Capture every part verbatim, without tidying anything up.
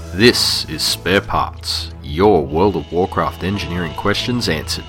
This is Spare Parts, your World of Warcraft engineering questions answered.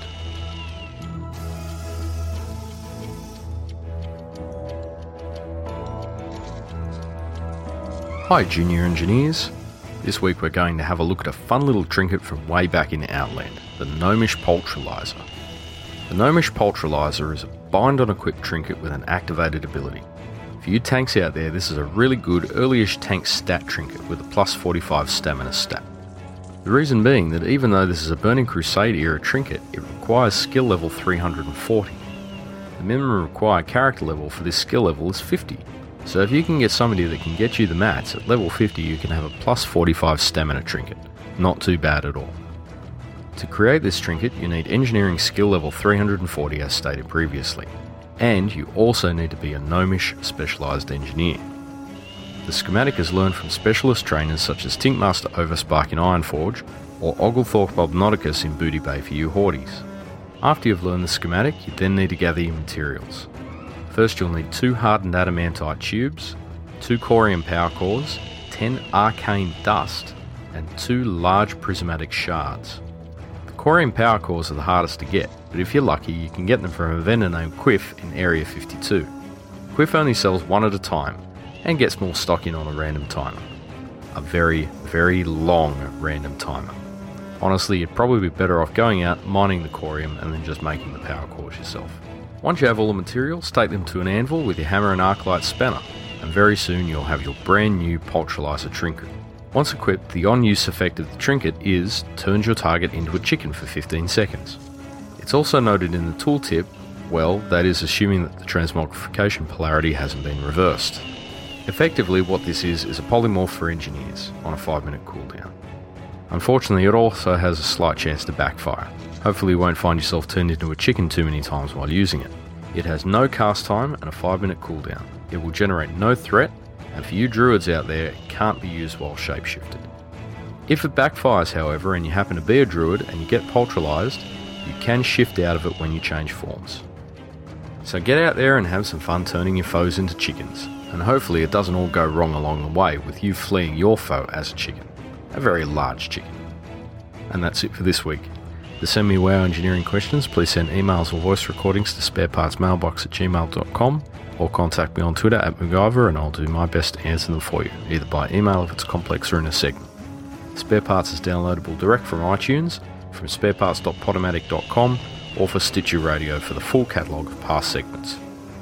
Hi junior engineers, this week we're going to have a look at a fun little trinket from way back in Outland, the Gnomish Pultralizer. The Gnomish Pultralizer is a bind-on-equip trinket with an activated ability. For you tanks out there, this is a really good early-ish tank stat trinket with a plus forty-five stamina stat. The reason being that even though this is a Burning Crusade era trinket, it requires skill level three hundred forty. The minimum required character level for this skill level is fifty, so if you can get somebody that can get you the mats, at level fifty you can have a plus forty-five stamina trinket. Not too bad at all. To create this trinket you need engineering skill level three hundred forty as stated previously. And you also need to be a Gnomish specialised engineer. The schematic is learned from specialist trainers such as Tinkmaster Overspark in Ironforge or Oglethorpe Obnauticus in Booty Bay for you Hordes. After you've learned the schematic, you then need to gather your materials. First you'll need two hardened adamantite tubes, two corium power cores, ten arcane dust, and two large prismatic shards. Corium power cores are the hardest to get, but if you're lucky you can get them from a vendor named Quiff in Area fifty-two. Quiff only sells one at a time, and gets more stock in on a random timer. A very, very long random timer. Honestly, you'd probably be better off going out, mining the corium, and then just making the power cores yourself. Once you have all the materials, take them to an anvil with your hammer and arclight spanner, and very soon you'll have your brand new Pultralizer trinket. Once equipped, the on-use effect of the trinket is turns your target into a chicken for fifteen seconds. It's also noted in the tooltip, well, that is assuming that the transmogrification polarity hasn't been reversed. Effectively, what this is is a polymorph for engineers on a five minute cooldown. Unfortunately, it also has a slight chance to backfire. Hopefully you won't find yourself turned into a chicken too many times while using it. It has no cast time and a five minute cooldown. It will generate no threat, and for you druids out there, it can't be used while shapeshifted. If it backfires however and you happen to be a druid and you get pultralized, you can shift out of it when you change forms. So get out there and have some fun turning your foes into chickens, and hopefully it doesn't all go wrong along the way with you fleeing your foe as a chicken, a very large chicken. And that's it for this week. To send me WoW engineering questions, please send emails or voice recordings to sparepartsmailbox at gmail dot com or contact me on Twitter at MacGyver and I'll do my best to answer them for you, either by email if it's complex or in a segment. Spare Parts is downloadable direct from iTunes, from spareparts dot podomatic dot com or for Stitcher Radio for the full catalogue of past segments.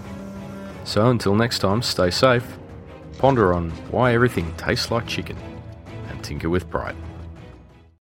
So until next time, stay safe, ponder on why everything tastes like chicken, and tinker with pride.